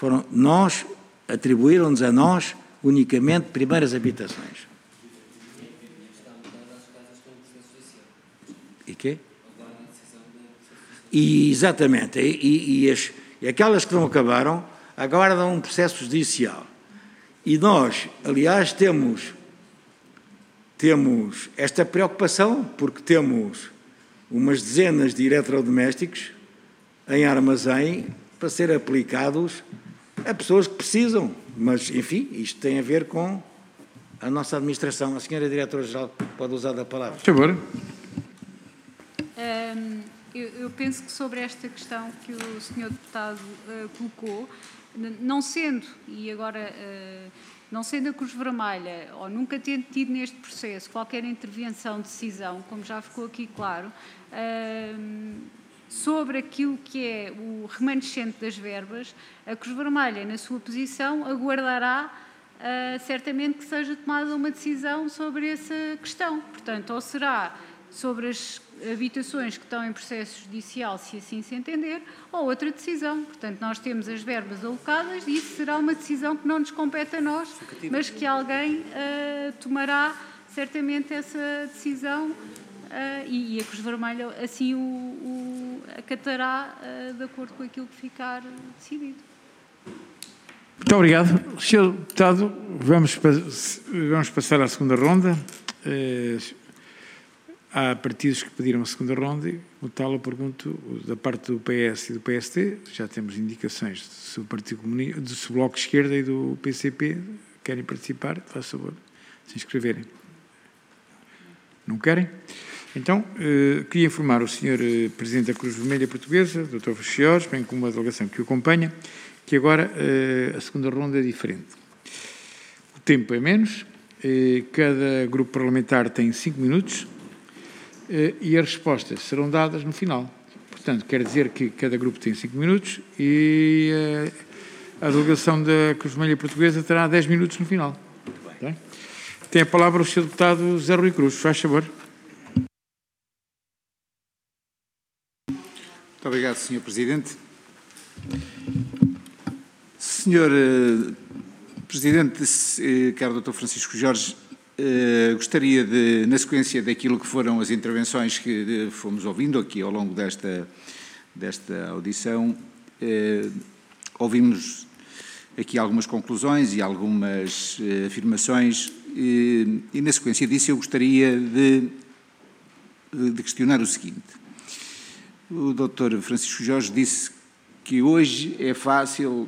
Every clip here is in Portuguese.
atribuíram-nos a nós unicamente primeiras habitações. E quê? E, exatamente. E aquelas que não acabaram, agora dão um processo judicial. E nós, aliás, temos esta preocupação, porque temos umas dezenas de eletrodomésticos em armazém para ser aplicados a pessoas que precisam. Mas, enfim, isto tem a ver com a nossa administração. A senhora Diretora-Geral pode usar da palavra. Por favor. Eu penso que sobre esta questão que o Sr. Deputado colocou, não sendo a Cruz Vermelha, ou nunca tendo tido neste processo qualquer intervenção, decisão, como já ficou aqui claro, sobre aquilo que é o remanescente das verbas, a Cruz Vermelha, na sua posição, aguardará certamente que seja tomada uma decisão sobre essa questão. Portanto, ou será sobre as habitações que estão em processo judicial, se assim se entender, ou outra decisão. Portanto, nós temos as verbas alocadas e isso será uma decisão que não nos compete a nós, mas que alguém tomará certamente essa decisão e a Cruz Vermelha assim o acatará de acordo com aquilo que ficar decidido. Muito obrigado. Sr. Deputado, vamos passar à segunda ronda. Há partidos que pediram a segunda ronda e, como tal, eu pergunto, da parte do PS e do PST, já temos indicações se o Partido Comunista, do Bloco de Esquerda e do PCP querem participar, faz favor, se inscreverem. Não querem? Então, queria informar o Sr. Presidente da Cruz Vermelha Portuguesa, Dr. Feixores, bem como a delegação que o acompanha, que agora a segunda ronda é diferente. O tempo é menos, cada grupo parlamentar tem 5 minutos, e as respostas serão dadas no final. Portanto, quer dizer que cada grupo tem 5 minutos e a delegação da Cruz Vermelha Portuguesa terá 10 minutos no final. Bem? Tem a palavra o Sr. Deputado José Rui Cruz. Faz favor. Muito obrigado, Sr. Presidente. Sr. Presidente, caro Dr. Francisco Jorge, gostaria de, na sequência daquilo que foram as intervenções que fomos ouvindo aqui ao longo desta audição, ouvimos aqui algumas conclusões e algumas afirmações e na sequência disso eu gostaria de questionar o seguinte. O Dr. Francisco Jorge disse que hoje é fácil,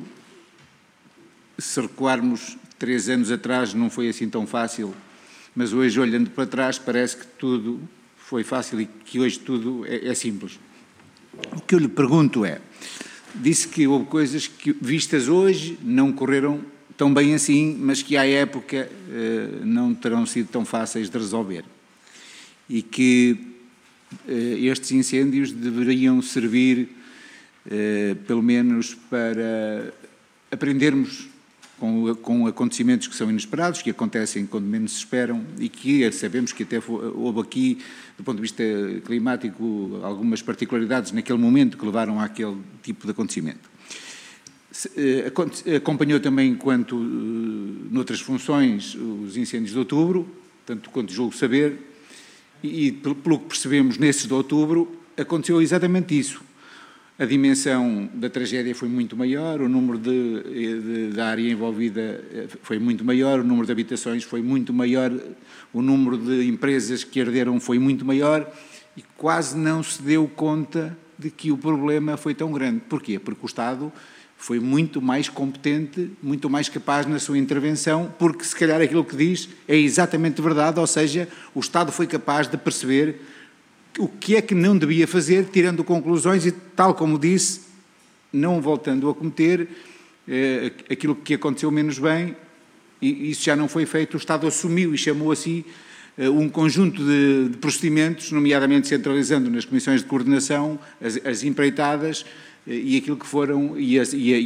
se recuarmos 3 anos atrás não foi assim tão fácil, mas hoje, olhando para trás, parece que tudo foi fácil e que hoje tudo é simples. O que eu lhe pergunto é, disse que houve coisas que, vistas hoje, não correram tão bem assim, mas que à época não terão sido tão fáceis de resolver. E que estes incêndios deveriam servir, pelo menos, para aprendermos com acontecimentos que são inesperados, que acontecem quando menos se esperam e que sabemos que até houve aqui, do ponto de vista climático, algumas particularidades naquele momento que levaram àquele tipo de acontecimento. Acompanhou também, enquanto noutras funções, os incêndios de outubro, tanto quanto julgo saber, e pelo que percebemos nesses de outubro, aconteceu exatamente isso. A dimensão da tragédia foi muito maior, o número da área envolvida foi muito maior, o número de habitações foi muito maior, o número de empresas que arderam foi muito maior e quase não se deu conta de que o problema foi tão grande. Porquê? Porque o Estado foi muito mais competente, muito mais capaz na sua intervenção, porque se calhar aquilo que diz é exatamente verdade, ou seja, o Estado foi capaz de perceber o que é que não devia fazer, tirando conclusões e, tal como disse, não voltando a cometer aquilo que aconteceu menos bem, e isso já não foi feito, o Estado assumiu e chamou a si um conjunto de procedimentos, nomeadamente centralizando nas comissões de coordenação as empreitadas e aquilo que foram, e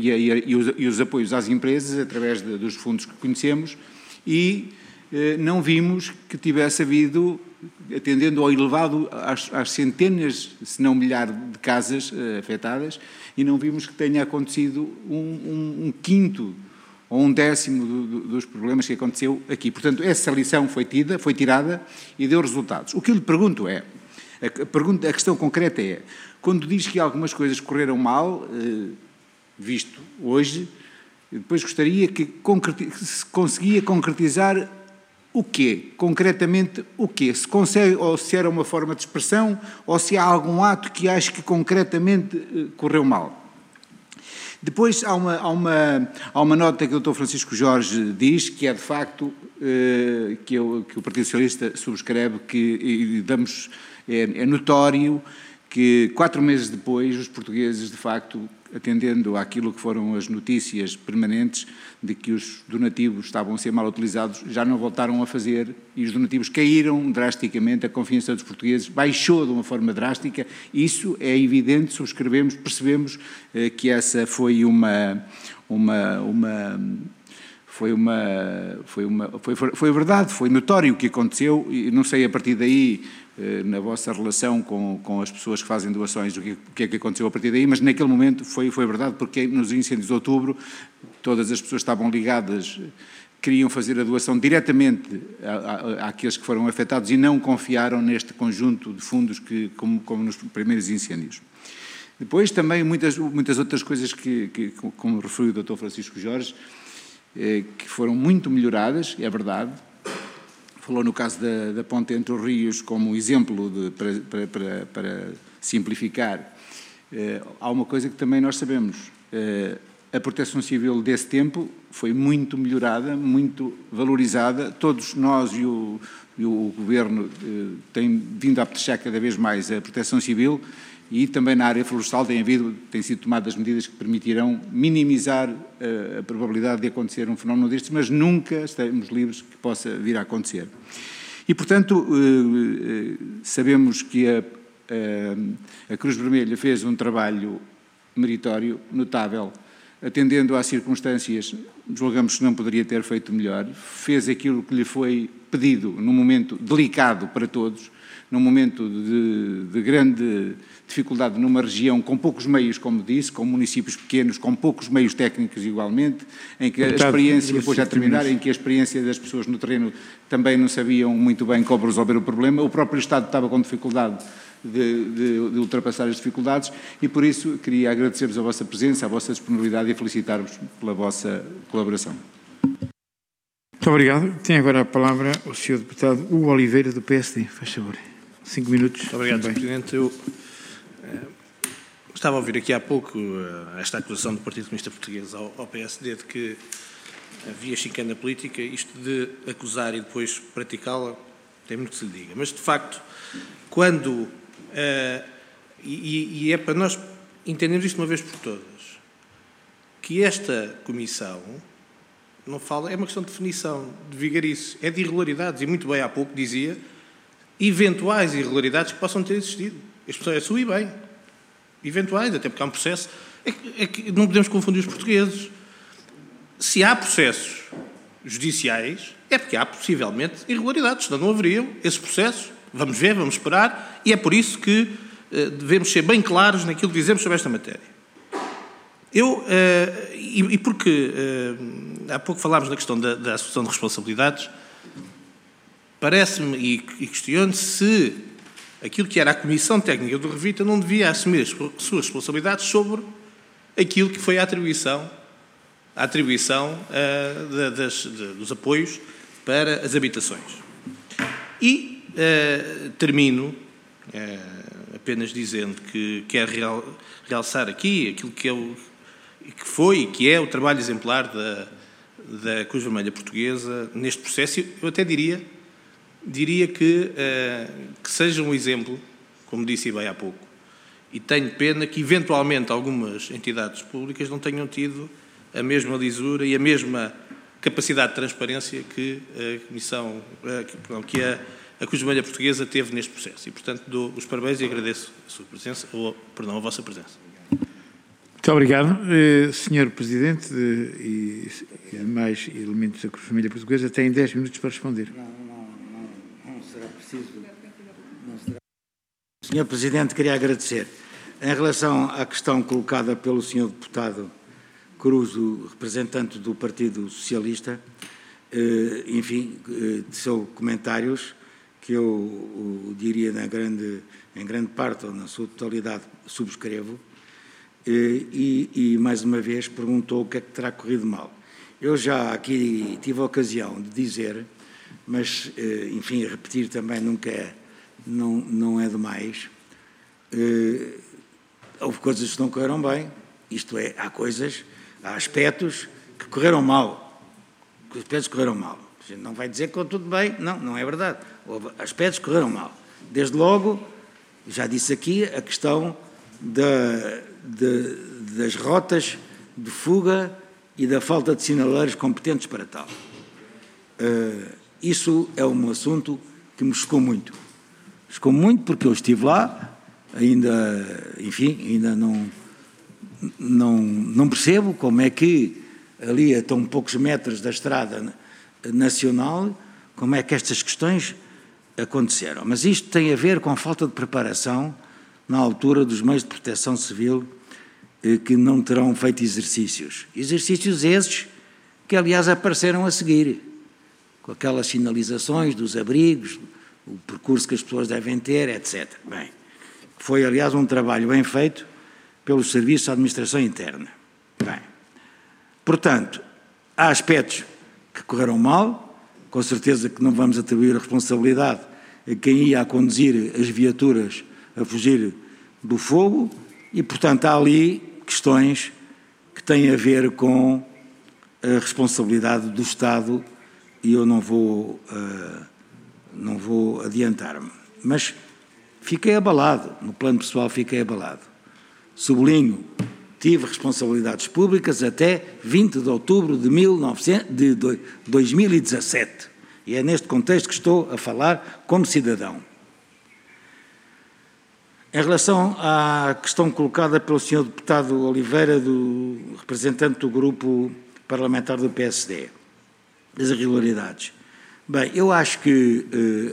os apoios às empresas, através dos fundos que conhecemos, e não vimos que tivesse havido atendendo ao elevado, às centenas, se não milhares de casas afetadas, e não vimos que tenha acontecido um quinto ou um décimo dos problemas que aconteceu aqui. Portanto, essa lição foi tirada e deu resultados. O que eu lhe pergunto é, a questão concreta é, quando diz que algumas coisas correram mal, visto hoje, depois gostaria que se conseguia concretizar o quê? Concretamente o quê? Se consegue, ou se era uma forma de expressão, ou se há algum ato que acho que concretamente correu mal. Depois há uma nota que o Dr. Francisco Jorge diz, que é de facto, que o Partido Socialista subscreve, que é notório que 4 meses depois os portugueses, de facto, atendendo àquilo que foram as notícias permanentes de que os donativos estavam a ser mal utilizados, já não voltaram a fazer e os donativos caíram drasticamente, a confiança dos portugueses baixou de uma forma drástica. Isso é evidente, subscrevemos, percebemos que essa foi verdade, foi notório o que aconteceu, e não sei a partir daí, na vossa relação com as pessoas que fazem doações, o que é que aconteceu a partir daí, mas naquele momento foi verdade, porque nos incêndios de outubro todas as pessoas estavam ligadas, queriam fazer a doação diretamente àqueles que foram afetados e não confiaram neste conjunto de fundos como nos primeiros incêndios. Depois também muitas outras coisas que como referiu o Dr. Francisco Jorge, que foram muito melhoradas, é verdade. Falou no caso da ponte entre os rios como exemplo para simplificar. Há uma coisa que também nós sabemos, a proteção civil desse tempo foi muito melhorada, muito valorizada, todos nós e o Governo têm vindo a apreciar cada vez mais a proteção civil, e também na área florestal têm sido tomadas medidas que permitirão minimizar a probabilidade de acontecer um fenómeno destes, mas nunca estamos livres que possa vir a acontecer. E, portanto, sabemos que a Cruz Vermelha fez um trabalho meritório, notável, atendendo às circunstâncias, julgamos que não poderia ter feito melhor, fez aquilo que lhe foi pedido num momento delicado para todos, num momento de grande dificuldade numa região com poucos meios, como disse, com municípios pequenos, com poucos meios técnicos igualmente, em que a experiência, depois já terminar, em que a experiência das pessoas no terreno também não sabiam muito bem como resolver o problema, o próprio Estado estava com dificuldade de ultrapassar as dificuldades, e por isso queria agradecer-vos a vossa presença, a vossa disponibilidade e felicitar-vos pela vossa colaboração. Muito obrigado. Tem agora a palavra o Sr. Deputado Hugo Oliveira, do PSD. Faz favor. 5 minutos. Muito obrigado, Sr. Presidente. Eu estava a ouvir aqui há pouco esta acusação do Partido Comunista Português ao PSD de que havia chicana política. Isto de acusar e depois praticá-la tem muito que se lhe diga. Mas, de facto, quando... e é para nós entendermos isto uma vez por todas, que esta comissão não fala, é uma questão de definição, de vigarice, é de irregularidades, e muito bem há pouco dizia eventuais irregularidades que possam ter existido. A expressão é sua e bem. Eventuais, até porque há um processo. É que não podemos confundir os portugueses. Se há processos judiciais, é porque há possivelmente irregularidades, senão não haveriam esses processos. Vamos ver, vamos esperar, e é por isso que devemos ser bem claros naquilo que dizemos sobre esta matéria. Porque há pouco falámos na questão da assunção de responsabilidades, parece-me e questiono se aquilo que era a Comissão Técnica do Revita não devia assumir as suas responsabilidades sobre aquilo que foi a atribuição dos apoios para as habitações. E termino apenas dizendo que quero realçar aqui aquilo que foi e que é o trabalho exemplar da Cruz Vermelha Portuguesa neste processo. Eu até diria que seja um exemplo, como disse bem há pouco, e tenho pena que eventualmente algumas entidades públicas não tenham tido a mesma lisura e a mesma capacidade de transparência que a Cruz Vermelha Portuguesa teve neste processo. E, portanto, dou os parabéns e agradeço a sua presença, a vossa presença. Muito obrigado. Sr. Presidente e demais elementos da Cruz Vermelha Portuguesa têm 10 minutos para responder. Não será preciso. Sr. Presidente, queria agradecer. Em relação à questão colocada pelo Sr. Deputado Cruz, o representante do Partido Socialista, enfim, são comentários que eu diria em grande parte ou na sua totalidade subscrevo, e mais uma vez perguntou o que é que terá corrido mal. Eu já aqui tive a ocasião de dizer, mas, enfim, repetir também não é demais. Houve coisas que não correram bem, isto é, há aspectos que correram mal. Os aspectos correram mal. A gente não vai dizer que correu tudo bem, não é verdade. Houve aspectos que correram mal. Desde logo, já disse aqui, a questão das rotas de fuga e da falta de sinaleiros competentes para tal. Isso é um assunto que me chocou muito. Chocou muito porque eu estive lá, ainda não percebo como é que ali a tão poucos metros da estrada nacional, como é que estas questões aconteceram. Mas isto tem a ver com a falta de preparação na altura dos meios de proteção civil que não terão feito exercícios. Exercícios esses que, aliás, apareceram a seguir, com aquelas sinalizações dos abrigos, o percurso que as pessoas devem ter, etc. Bem, foi, aliás, um trabalho bem feito pelos serviços de administração interna. Bem, portanto, há aspectos que correram mal, com certeza que não vamos atribuir a responsabilidade a quem ia a conduzir as viaturas a fugir do fogo e, portanto, há ali questões que têm a ver com a responsabilidade do Estado e eu não vou adiantar-me. Mas fiquei abalado, no plano pessoal fiquei abalado. Sublinho, tive responsabilidades públicas até 20 de outubro de 2017. E é neste contexto que estou a falar como cidadão. Em relação à questão colocada pelo Sr. Deputado Oliveira, representante do grupo parlamentar do PSD, das irregularidades. Bem, eu acho que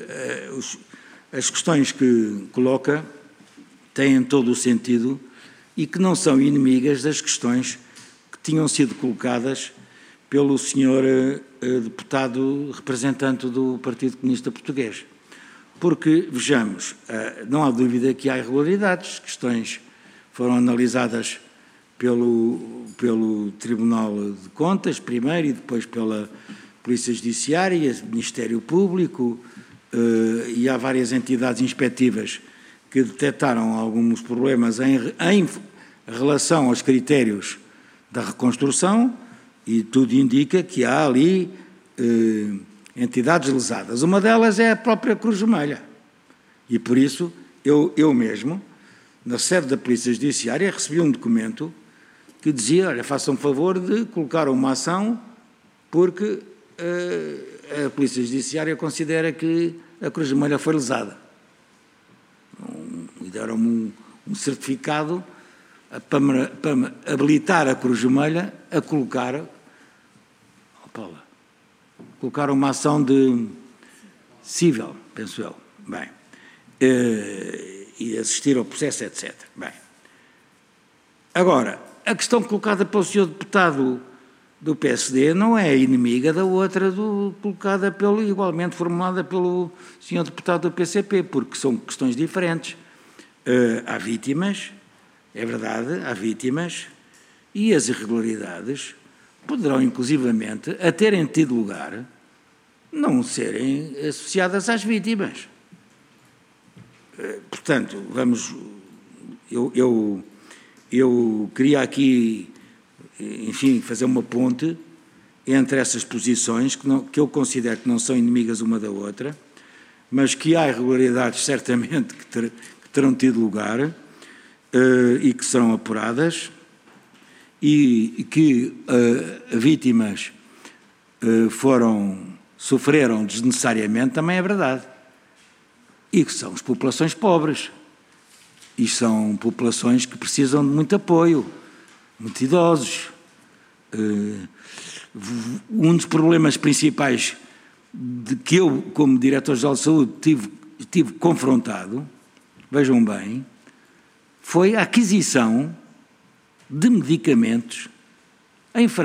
as questões que coloca têm todo o sentido e que não são inimigas das questões que tinham sido colocadas pelo Sr. Deputado representante do Partido Comunista Português. Porque, vejamos, não há dúvida que há irregularidades, questões foram analisadas pelo Tribunal de Contas, primeiro, e depois pela Polícia Judiciária, Ministério Público, e há várias entidades inspectivas que detectaram alguns problemas em relação aos critérios da reconstrução, e tudo indica que há ali entidades lesadas. Uma delas é a própria Cruz Vermelha. E por isso, eu mesmo, na sede da Polícia Judiciária, recebi um documento que dizia, olha, façam favor de colocar uma ação porque a Polícia Judiciária considera que a Cruz Vermelha foi lesada. E deram-me um certificado para habilitar a Cruz Vermelha a colocar uma ação de civil, penso eu, bem, e assistir ao processo, etc. Bem, agora, a questão colocada pelo Sr. Deputado do PSD não é inimiga da outra colocada igualmente formulada pelo Sr. Deputado do PCP, porque são questões diferentes. Há vítimas, é verdade, há vítimas, e as irregularidades poderão, inclusivamente, a terem tido lugar, não serem associadas às vítimas. Portanto, eu queria aqui, enfim, fazer uma ponte entre essas posições, que eu considero que não são inimigas uma da outra, mas que há irregularidades, certamente, que terão tido lugar e que serão apuradas, e que vítimas sofreram desnecessariamente, também é verdade. E que são as populações pobres. E são populações que precisam de muito apoio, muito idosos. Um dos problemas principais de que eu, como Diretor-Geral de Saúde, tive confrontado vejam bem, foi a aquisição de medicamentos em